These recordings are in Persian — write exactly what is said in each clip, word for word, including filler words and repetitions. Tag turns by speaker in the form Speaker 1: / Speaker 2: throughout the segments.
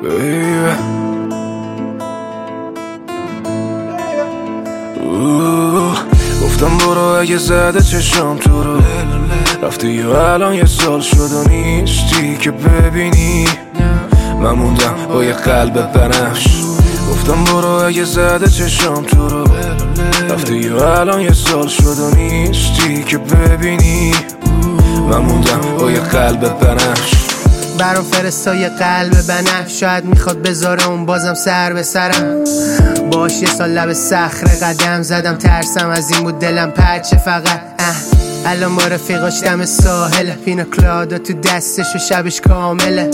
Speaker 1: baby. اوه. گفتم برو اگه زده چشم تو رو، رفتی و الان یه سال شد و نیستی که ببینی. من موندم با یه قلب بنفش. گفتم برو اگه زده چشم تو رو، رفتی و الان یه سال شد و نیستی که ببینی. من موندم با یه قلب بنفش.
Speaker 2: برام فرستا یه قلب بنفش، شاید میخواد بذاره اون بازم سر به سرم. باش یه سال لب صخره قدم زدم، ترسم از این بود دلم پرچه فقط. اه الان با رفیقاش دم ساحل، پینا کلادا تو دستش و شبش کامله.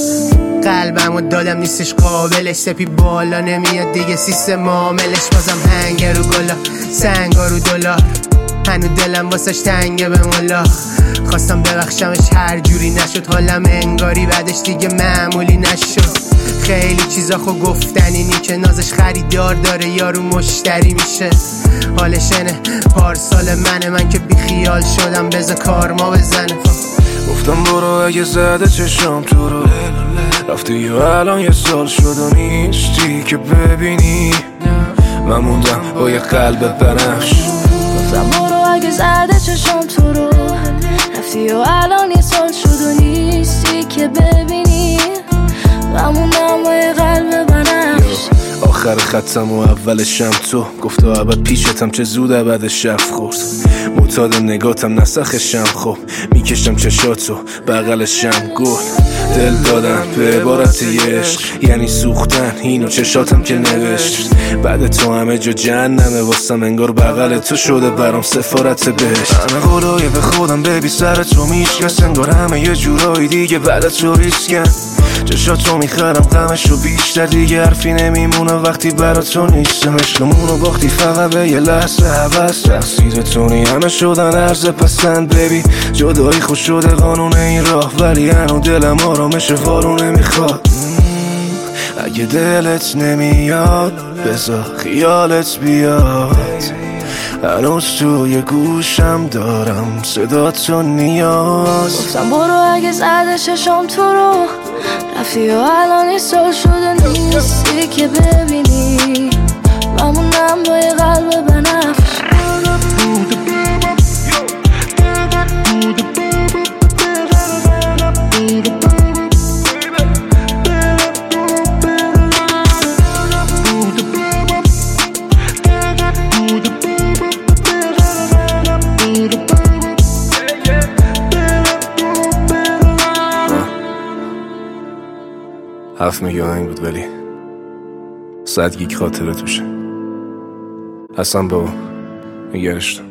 Speaker 2: قلبم و دادم نیستش قابلش، سپی بالا نمیاد دیگه سیستم معاملش. بازم هنگر و گلا سنگا رو دلار، هنو دلم واسش تنگه به مولا. خواستم ببخشمش هر جوری نشد، حالم انگاری بعدش دیگه معمولی نشد. خیلی چیزا خو گفتنی نی که نازش خریدار داره یارو مشتری میشه. حالش اینه پارسال منه، من که بیخیال شدم بذار کارما بزنه.
Speaker 1: گفتم برو اگه زده چشم تو رو، رفتی و الان یه سال شد و نیستی که ببینی. من موندم با یه قلب بنفش.
Speaker 3: گفتم برو اگه زده چشم تو رو، رفتی و الان یه سال شد و نیستی که ببینی. من موندم با یه قلب بنفش.
Speaker 1: آخر خطم و اولشم تو، گفتا عبد پیشتم چه زود عبد شف خورد. معتاد نگاتم نسخشم، خب میکشم چشاتو بغلشم. گل دل دادم به عبارت عشق، یعنی سوختن اینو چشاتم که نوشت. بعد تو همه جا جهنمه واسم، انگار بغل تو شده برام سفارت بهشت. همه قولای به خودم ببی سر تو میشکست، انگار همه یه جورایی دیگه بعد تو ریسکن. چشاتو میخرم غمشو بیشتر، دیگه حرفی نمیمونه وقتی برا تو نیستم. عشقمونو باختی فقط به یه لحظه حوث، تقصیر تونی همه شدن عرض پسند. ببی جدایی خوش شده قانون این راه، ولی هنو دلم آرامش وارونه میخواد. اگه دلت نمیاد بذار خیالت بیاد، هنوز توی گوشم دارم صدا تو نیاز.
Speaker 3: گفتم برو اگه زده چشم تو رو، رفتی و الان یه سال شده نیستی که ببینی. من موندم با یه قلب بنفش.
Speaker 1: هفت میگه آهنگ بود ولی صد گیگ خاطره توشه. حسن بابا نگرش دار.